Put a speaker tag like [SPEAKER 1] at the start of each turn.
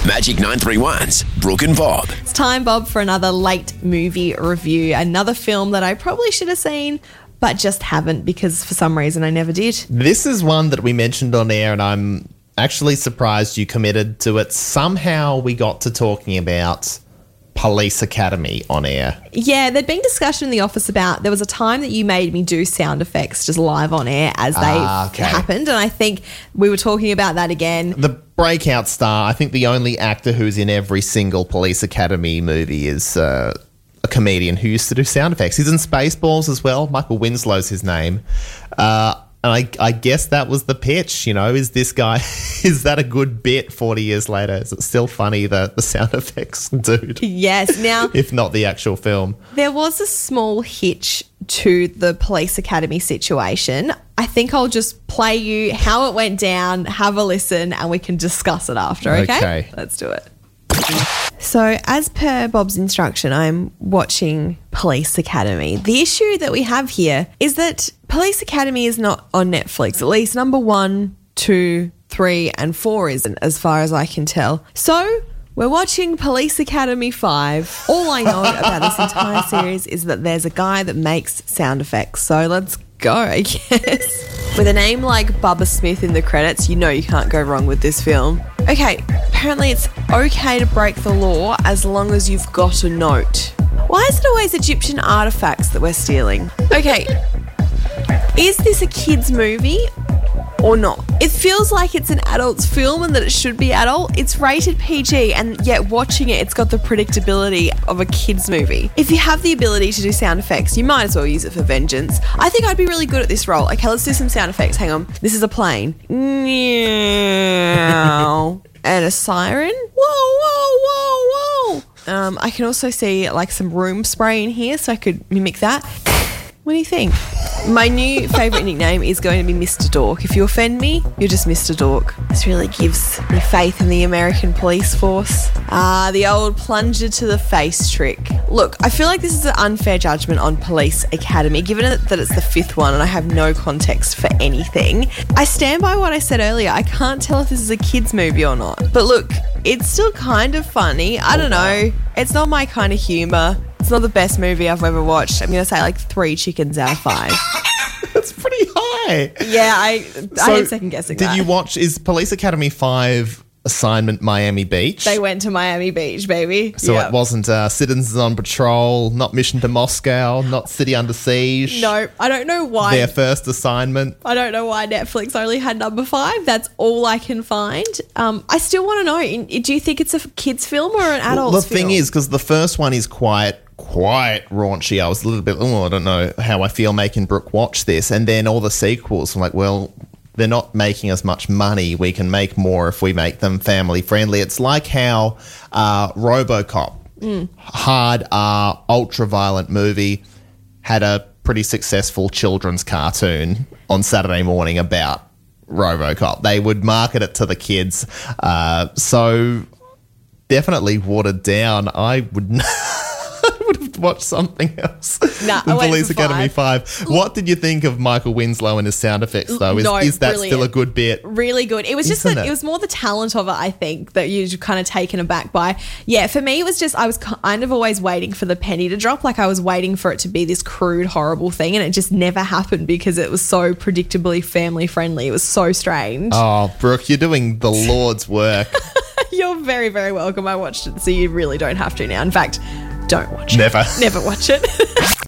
[SPEAKER 1] Magic 931's Brooke and Bob.
[SPEAKER 2] It's time, Bob, for another late movie review. Another film that I probably should have seen, but just haven't because for some reason I never did.
[SPEAKER 3] This is one that we mentioned on air, and I'm actually surprised you committed to it. Somehow we got to talking about Police Academy on air.
[SPEAKER 2] Yeah, there'd been discussion in the office about there was a time that you made me do sound effects just live on air as they happened, and I think we were talking about that again.
[SPEAKER 3] The breakout star, I think the only actor who's in every single Police Academy movie is a comedian who used to do sound effects. He's in Spaceballs as well. Michael Winslow's his name. And I guess that was the pitch, you know, is this guy, is that a good bit 40 years later? Is it still funny, the sound effects dude?
[SPEAKER 2] Yes. Now,
[SPEAKER 3] if not the actual film.
[SPEAKER 2] There was a small hitch to the Police Academy situation. I think I'll just play you how it went down, have a listen, and we can discuss it after, okay? Let's do it. So, as per Bob's instruction, I'm watching Police Academy. The issue that we have here is that Police Academy is not on Netflix. At least number 1, 2, 3, and 4 isn't, as far as I can tell. So, we're watching Police Academy 5. All I know about this entire series is that there's a guy that makes sound effects. So, let's go, I guess. With a name like Bubba Smith in the credits, you know you can't go wrong with this film. Okay, apparently it's okay to break the law as long as you've got a note. Why is it always Egyptian artifacts that we're stealing? Okay, is this a kid's movie or not? It feels like it's an adult's film and that it should be adult. It's rated PG, and yet watching it, it's got the predictability of a kid's movie. If you have the ability to do sound effects, you might as well use it for vengeance. I think I'd be really good at this role. Okay, let's do some sound effects. Hang on. This is a plane. Meow. And a siren. Whoa, whoa, whoa, whoa. I can also see like some room spray in here, so I could mimic that. What do you think? My new favourite nickname is going to be Mr. Dork. If you offend me, you're just Mr. Dork. This really gives me faith in the American police force. The old plunger to the face trick. Look, I feel like this is an unfair judgment on Police Academy, given that it's the 5th one and I have no context for anything. I stand by what I said earlier. I can't tell if this is a kid's movie or not. But look, it's still kind of funny. I don't know. It's not my kind of humour. It's not the best movie I've ever watched. I'm going to say like 3 chickens out of 5.
[SPEAKER 3] That's pretty high.
[SPEAKER 2] Yeah, I am second guessing that.
[SPEAKER 3] Did you watch, is Police Academy 5 assignment Miami Beach?
[SPEAKER 2] They went to Miami Beach, baby.
[SPEAKER 3] So It wasn't Citizens on Patrol, not Mission to Moscow, not City Under Siege.
[SPEAKER 2] No, I don't know why.
[SPEAKER 3] Their first assignment.
[SPEAKER 2] I don't know why Netflix only had number 5. That's all I can find. I still want to know, do you think it's a kid's film or an adult's film?
[SPEAKER 3] The thing is, because the first one is quite raunchy. I was a little bit, I don't know how I feel making Brooke watch this. And then all the sequels, I'm like, well, they're not making as much money. We can make more if we make them family friendly. It's like how RoboCop, hard ultra violent movie, had a pretty successful children's cartoon on Saturday morning about RoboCop. They would market it to the kids. So definitely watered down. I would not. Watch something else than Police Academy 5. What did you think of Michael Winslow and his sound effects, though? Is that
[SPEAKER 2] brilliant.
[SPEAKER 3] Still a good bit?
[SPEAKER 2] Really good. It was just that it was more the talent of it, I think, that you're kind of taken aback by. Yeah, for me, it was just I was kind of always waiting for the penny to drop. Like I was waiting for it to be this crude, horrible thing, and it just never happened because it was so predictably family friendly. It was so strange.
[SPEAKER 3] Oh, Brooke, you're doing the Lord's work.
[SPEAKER 2] You're very, very welcome. I watched it, so you really don't have to now. In fact, don't watch it.
[SPEAKER 3] Never.
[SPEAKER 2] Never watch it.